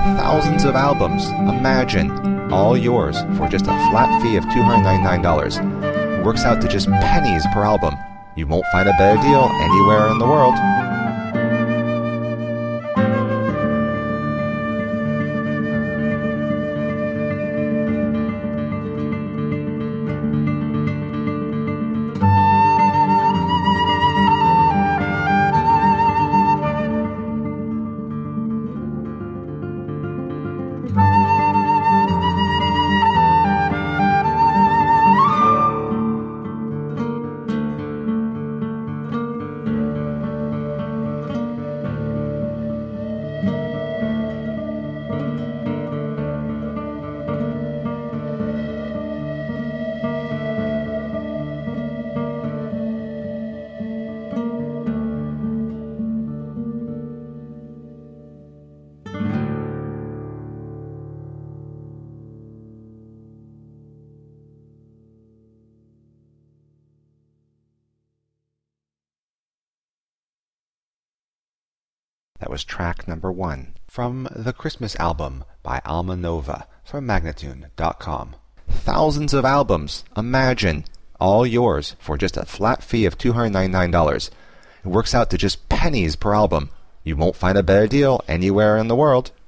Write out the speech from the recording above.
Thousands of albums. Imagine. All yours for just a flat fee of $299. It works out to just pennies per album. You won't find a better deal anywhere in the world. That was track number 1 from the Christmas album by Alma Nova from Magnatune.com. Thousands of albums. Imagine. All yours for just a flat fee of $299. It works out to just pennies per album. You won't find a better deal anywhere in the world.